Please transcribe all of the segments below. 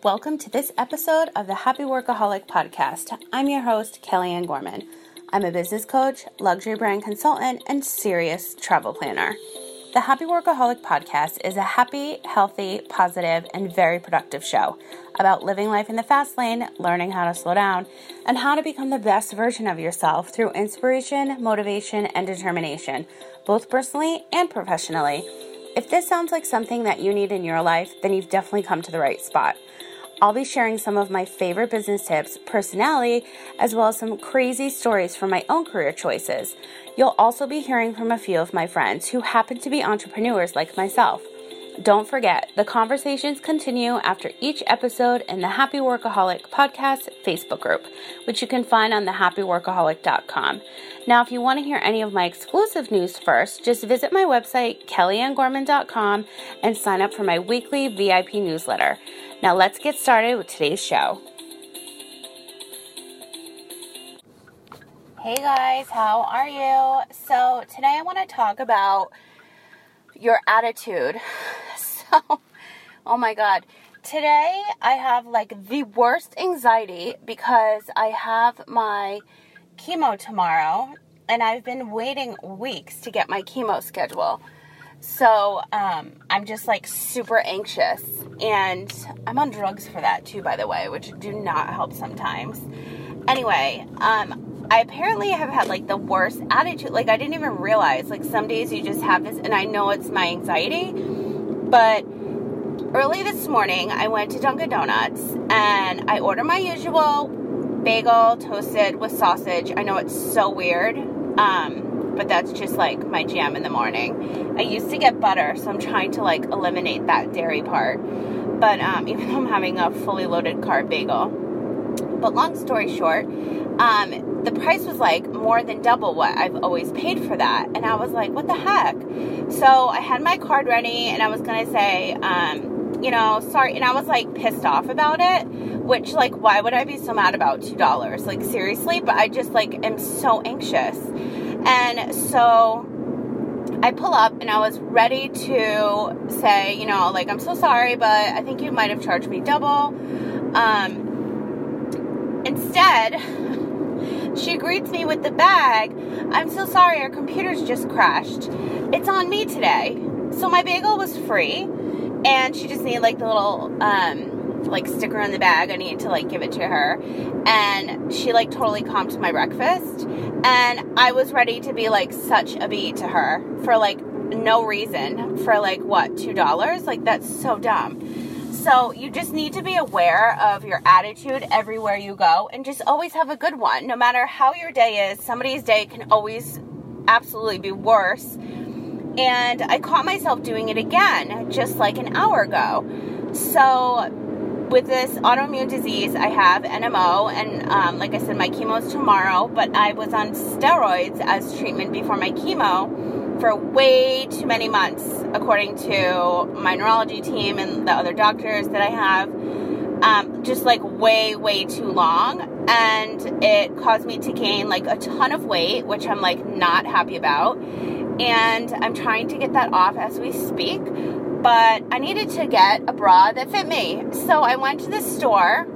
Welcome to this episode of the Happy Workaholic Podcast. I'm your host, Kellyanne Gorman. I'm a business coach, luxury brand consultant, and serious travel planner. The Happy Workaholic Podcast is a happy, healthy, positive, and very productive show about living life in the fast lane, learning how to slow down, and how to become the best version of yourself through inspiration, motivation, and determination, both personally and professionally. If this sounds like something that you need in your life, then you've definitely come to the right spot. I'll be sharing some of my favorite business tips, personality, as well as some crazy stories from my own career choices. You'll also be hearing from a few of my friends who happen to be entrepreneurs like myself. Don't forget, the conversations continue after each episode in the Happy Workaholic Podcast Facebook group, which you can find on thehappyworkaholic.com. Now, if you want to hear any of my exclusive news first, just visit my website, kellyanngorman.com, and sign up for my weekly VIP newsletter. Now, let's get started with today's show. Hey guys, how are you? So today I want to talk about your attitude. So, oh my God. Today I have like the worst anxiety because I have my chemo tomorrow and I've been waiting weeks to get my chemo schedule. So, I'm just like super anxious, and I'm on drugs for that too, by the way, which do not help sometimes. Anyway, I apparently have had like the worst attitude. Like I didn't even realize, like some days you just have this, and I know it's my anxiety, but early this morning I went to Dunkin' Donuts and I ordered my usual bagel toasted with sausage. I know it's so weird, but that's just like my jam in the morning. I used to get butter, so I'm trying to like eliminate that dairy part. But even though I'm having a fully loaded carb bagel. But long story short, the price was like more than double what I've always paid for that. And I was like, what the heck? So I had my card ready and I was going to say, sorry. And I was like pissed off about it, which like, why would I be so mad about $2? Like seriously, but I just like am so anxious. And so I pull up and I was ready to say, like, I'm so sorry, but I think you might have charged me double. Instead, she greets me with the bag. I'm so sorry, our computer's just crashed. It's on me today. So my bagel was free, and she just needed like the little, sticker on the bag. I needed to like give it to her. And she like totally comped my breakfast. And I was ready to be like such a B to her for like no reason for like what, $2? Like that's so dumb. So you just need to be aware of your attitude everywhere you go and just always have a good one. No matter how your day is, somebody's day can always absolutely be worse. And I caught myself doing it again just like an hour ago. So with this autoimmune disease, I have NMO, and like I said, my chemo is tomorrow, but I was on steroids as treatment before my chemo for way too many months, according to my neurology team and the other doctors that I have, just like way, way too long, and it caused me to gain like a ton of weight, which I'm like not happy about, and I'm trying to get that off as we speak. But I needed to get a bra that fit me. So I went to the store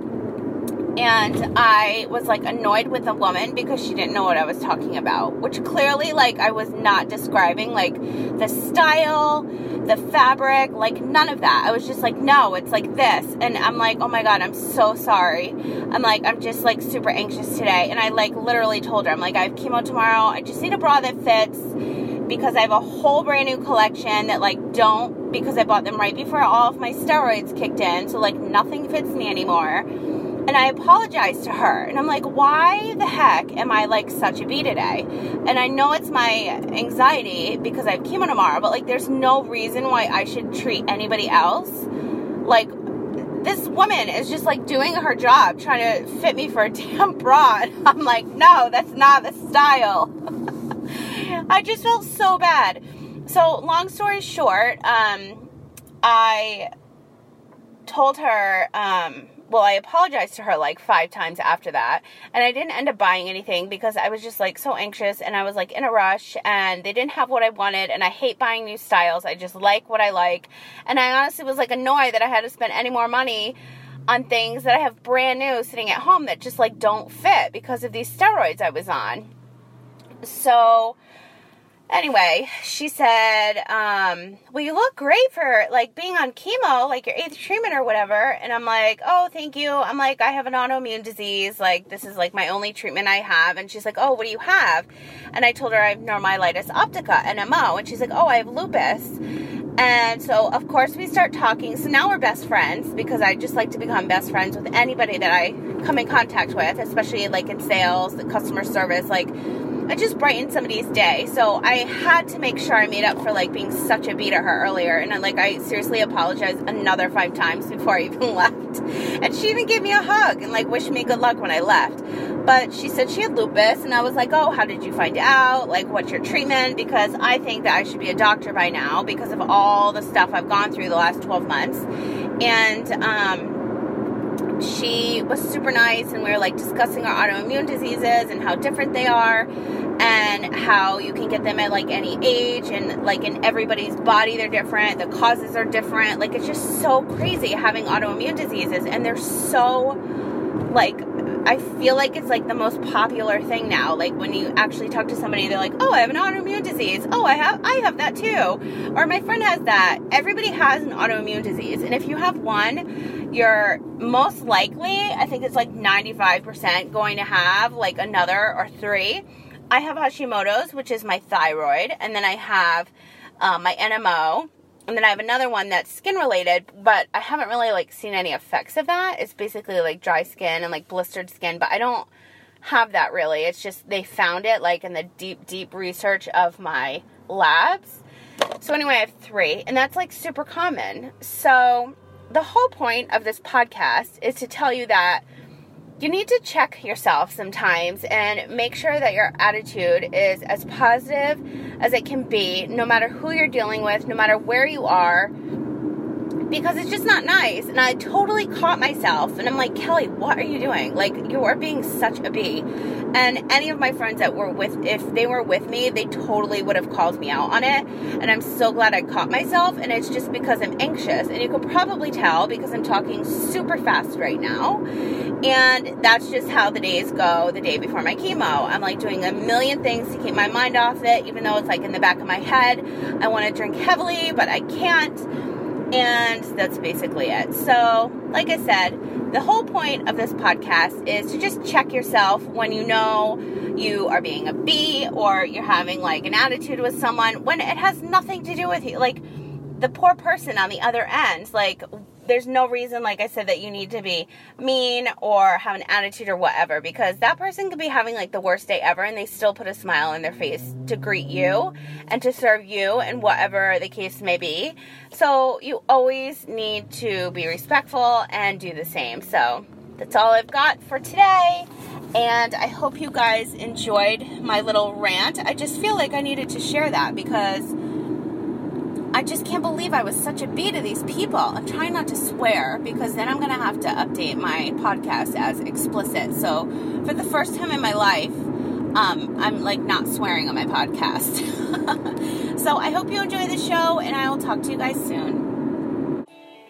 and I was like annoyed with a woman because she didn't know what I was talking about, which clearly like I was not describing like the style, the fabric, like none of that. I was just like, no, it's like this. And I'm like, oh my God, I'm so sorry. I'm just like super anxious today. And I like literally told her, I'm like, I have chemo tomorrow. I just need a bra that fits, because I have a whole brand new collection that like don't, because I bought them right before all of my steroids kicked in. So like nothing fits me anymore. And I apologized to her. And I'm like, why the heck am I like such a bee today? And I know it's my anxiety because I have chemo tomorrow, but like there's no reason why I should treat anybody else. Like this woman is just like doing her job, trying to fit me for a damn bra. And I'm like, no, that's not the style. I just felt so bad. So long story short, I told her, I apologized to her like 5 times after that, and I didn't end up buying anything because I was just like so anxious, and I was like in a rush, and they didn't have what I wanted, and I hate buying new styles. I just like what I like, and I honestly was like annoyed that I had to spend any more money on things that I have brand new sitting at home that just, like, don't fit because of these steroids I was on. So, anyway, she said, well, you look great for, like, being on chemo, like, your 8th treatment or whatever. And I'm like, oh, thank you. I'm like, I have an autoimmune disease. Like, this is, like, my only treatment I have. And she's like, oh, what do you have? And I told her I have neuromyelitis optica, NMO. And she's like, oh, I have lupus. And so, of course, we start talking. So now we're best friends because I just like to become best friends with anybody that I come in contact with, especially, like, in sales, the customer service, like, I just brightened somebody's day. So I had to make sure I made up for, like, being such a bee to her earlier. And I seriously apologized another 5 times before I even left. And she even gave me a hug and, like, wished me good luck when I left. But she said she had lupus. And I was like, oh, how did you find out? Like, what's your treatment? Because I think that I should be a doctor by now because of all the stuff I've gone through the last 12 months. And, she was super nice, and we were, like, discussing our autoimmune diseases and how different they are and how you can get them at, like, any age, and, like, in everybody's body they're different, the causes are different. Like, it's just so crazy having autoimmune diseases, and they're so, like, I feel like it's, like, the most popular thing now. Like, when you actually talk to somebody, they're like, oh, I have an autoimmune disease. Oh, I have that too. Or my friend has that. Everybody has an autoimmune disease. And if you have one, you're most likely, I think it's like 95% going to have, like, another or 3. I have Hashimoto's, which is my thyroid. And then I have my NMO. And then I have another one that's skin related, but I haven't really, like, seen any effects of that. It's basically, like, dry skin and, like, blistered skin, but I don't have that really. It's just they found it, like, in the deep, deep research of my labs. So anyway, I have 3, and that's, like, super common. So the whole point of this podcast is to tell you that you need to check yourself sometimes and make sure that your attitude is as positive as it can be, no matter who you're dealing with, no matter where you are, because it's just not nice. And I totally caught myself, and I'm like, Kelly, what are you doing? Like, you are being such a bee. And any of my friends that were if they were with me, they totally would have called me out on it. And I'm so glad I caught myself, and it's just because I'm anxious. And you could probably tell because I'm talking super fast right now. And that's just how the days go the day before my chemo. I'm, like, doing a million things to keep my mind off it, even though it's, like, in the back of my head. I want to drink heavily, but I can't. And that's basically it. So, like I said, the whole point of this podcast is to just check yourself when you know you are being a bee or you're having, like, an attitude with someone when it has nothing to do with you. Like, the poor person on the other end, like, there's no reason, like I said, that you need to be mean or have an attitude or whatever, because that person could be having, like, the worst day ever and they still put a smile on their face to greet you and to serve you and whatever the case may be. So you always need to be respectful and do the same. So that's all I've got for today. And I hope you guys enjoyed my little rant. I just feel like I needed to share that because I just can't believe I was such a bee to these people. I'm trying not to swear because then I'm going to have to update my podcast as explicit. So for the first time in my life, I'm, like, not swearing on my podcast. So I hope you enjoy the show, and I will talk to you guys soon.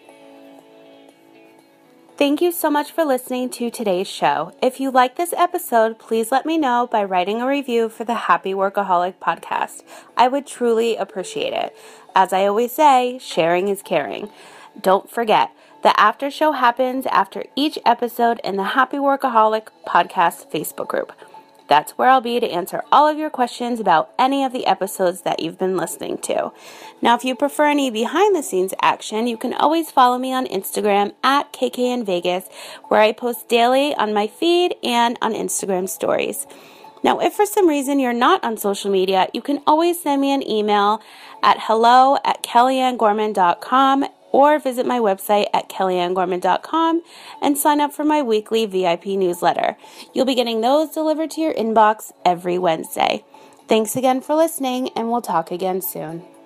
Thank you so much for listening to today's show. If you like this episode, please let me know by writing a review for the Happy Workaholic podcast. I would truly appreciate it. As I always say, sharing is caring. Don't forget, the after show happens after each episode in the Happy Workaholic podcast Facebook group. That's where I'll be to answer all of your questions about any of the episodes that you've been listening to. Now, if you prefer any behind-the-scenes action, you can always follow me on Instagram at KKinVegas, where I post daily on my feed and on Instagram stories. Now, if for some reason you're not on social media, you can always send me an email at hello@kellyanngorman.com or visit my website at kellyanngorman.com and sign up for my weekly VIP newsletter. You'll be getting those delivered to your inbox every Wednesday. Thanks again for listening, and we'll talk again soon.